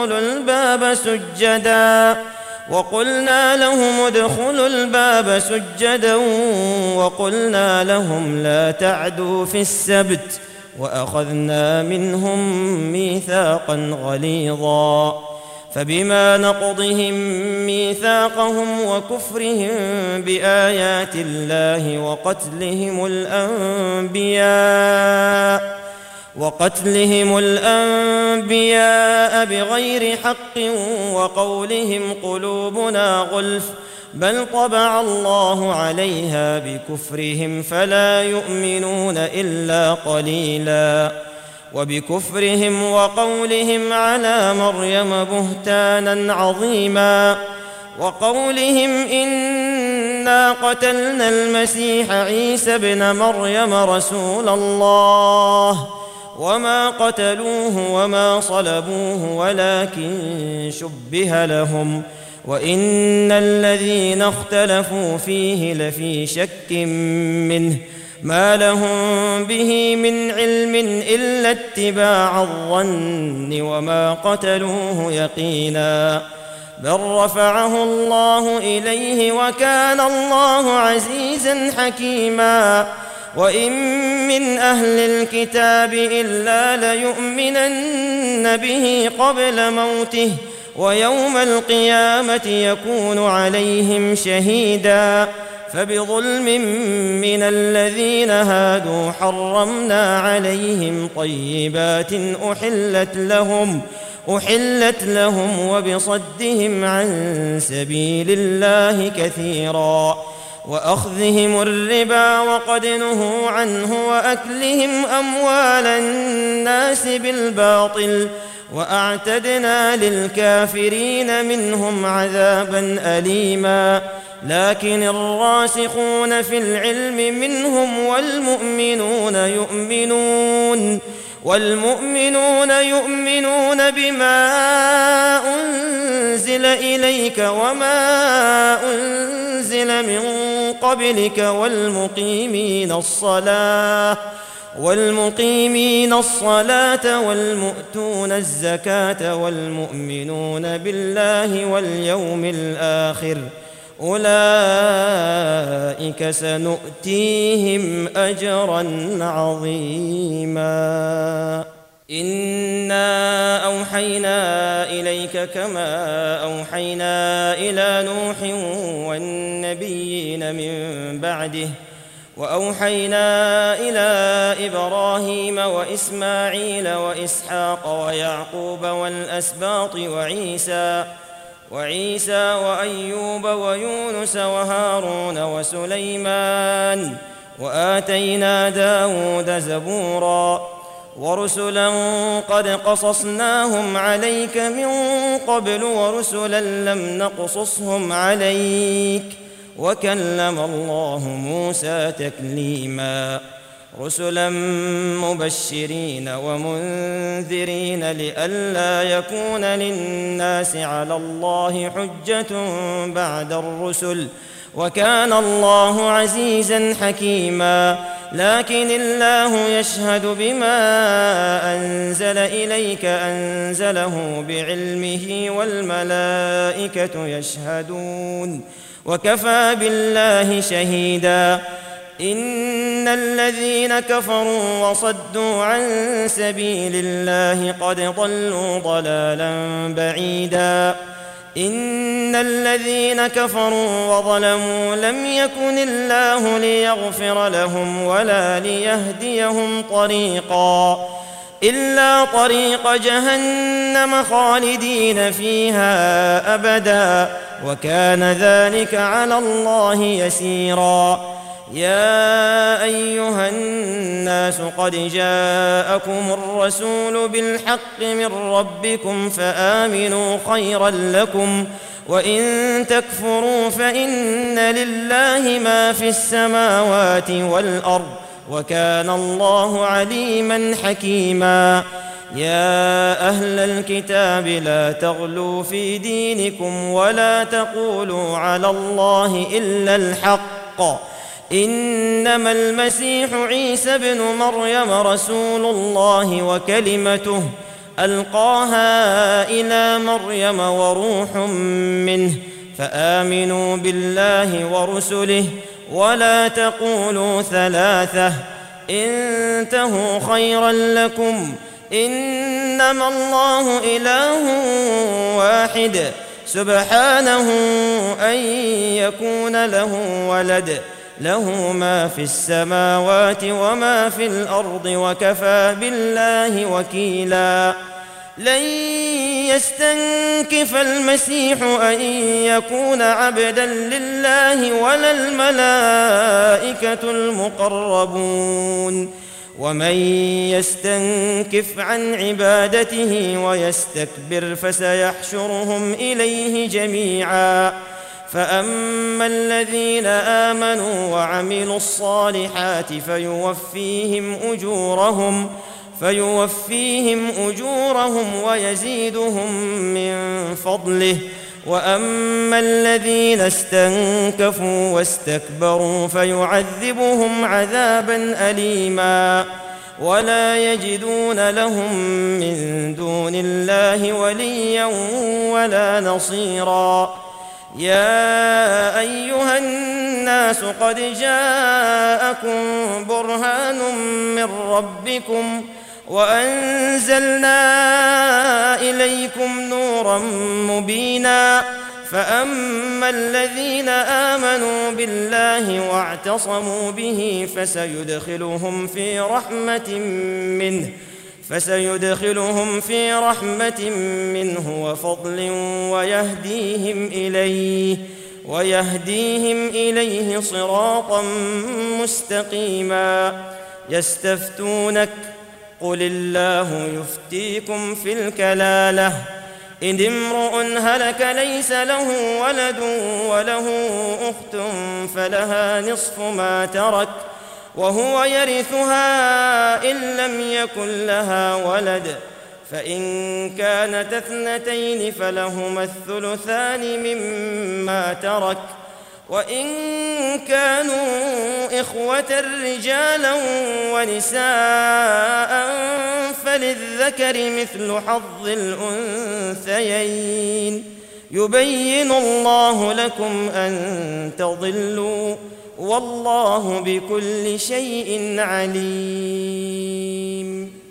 ادخلوا الباب سجدا وقلنا لهم لا تعدوا في السبت وأخذنا منهم ميثاقا غليظا فبما نقضهم ميثاقهم وكفرهم بآيات الله وقتلهم الأنبياء بغير حق وقولهم قلوبنا غلف بل طبع الله عليها بكفرهم فلا يؤمنون إلا قليلا وبكفرهم وقولهم على مريم بهتانا عظيما وقولهم إنا قتلنا المسيح عيسى ابن مريم رسول الله وما قتلوه وما صلبوه ولكن شبه لهم وإن الذين اختلفوا فيه لفي شك منه ما لهم به من علم إلا اتباع الظن وما قتلوه يقينا بل رفعه الله إليه وكان الله عزيزا حكيما وإن من أهل الكتاب إلا ليؤمنن به قبل موته ويوم القيامة يكون عليهم شهيدا فبظلم من الذين هادوا حرمنا عليهم طيبات أحلت لهم وبصدهم عن سبيل الله كثيرا وأخذهم الربا وقد نهوا عنه وأكلهم أموال الناس بالباطل وأعتدنا للكافرين منهم عذابا أليما لكن الراسخون في العلم منهم والمؤمنون يؤمنون بما أنزل إليك وما أنزل من قبلك والمقيمين الصلاة والمؤتون الزكاة والمؤمنون بالله واليوم الآخر أولئك سنؤتيهم أجرا عظيما إنا أوحينا إليك كما أوحينا إلى نوح والنبيين من بعده وأوحينا إلى إبراهيم وإسماعيل وإسحاق ويعقوب والأسباط وعيسى وأيوب ويونس وهارون وسليمان وآتينا داود زبورا ورسلا قد قصصناهم عليك من قبل ورسلا لم نقصصهم عليك وكلم الله موسى تكليما رسلا مبشرين ومنذرين لئلا يكون للناس على الله حجة بعد الرسل وكان الله عزيزا حكيما لكن الله يشهد بما أنزل إليك أنزله بعلمه والملائكة يشهدون وكفى بالله شهيدا إن الذين كفروا وصدوا عن سبيل الله قد ضلوا ضلالا بعيدا إن الذين كفروا وظلموا لم يكن الله ليغفر لهم ولا ليهديهم طريقا إلا طريق جهنم خالدين فيها أبدا وكان ذلك على الله يسيرا يا أيها الناس قد جاءكم الرسول بالحق من ربكم فآمنوا خيرا لكم وإن تكفروا فإن لله ما في السماوات والأرض وكان الله عليما حكيما يا أهل الكتاب لا تغلوا في دينكم ولا تقولوا على الله إلا الحق إنما المسيح عيسى ابن مريم رسول الله وكلمته ألقاها إلى مريم وروح منه فآمنوا بالله ورسله ولا تقولوا ثلاثة انتهوا خيرا لكم إنما الله إله واحد سبحانه أن يكون له ولد له ما في السماوات وما في الأرض وكفى بالله وكيلا لن يستنكف المسيح أن يكون عبدا لله ولا الملائكة المقربون ومن يستنكف عن عبادته ويستكبر فسيحشرهم إليه جميعا فأما الذين آمنوا وعملوا الصالحات فيوفيهم أجورهم ويزيدهم من فضله وأما الذين استنكفوا واستكبروا فيعذبهم عذابا أليما ولا يجدون لهم من دون الله وليا ولا نصيرا يا أيها الناس قد جاءكم برهان من ربكم وأنزلنا إليكم نورا مبينا فأما الذين آمنوا بالله واعتصموا به فسيدخلهم في رحمة منه وفضل ويهديهم إليه ويهديهم إليه صراطا مستقيما. يستفتونك قل الله يفتيكم في الكلالة إن امرؤ هلك ليس له ولد وله أخت فلها نصف ما ترك وهو يرثها إن لم يكن لها ولد، فإن كانت اثنتين فلهما الثلثان مما ترك، وإن كانوا إخوة رجالا ونساء فللذكر مثل حظ الأنثيين. يبين الله لكم أن تضلوا والله بكل شيء عليم.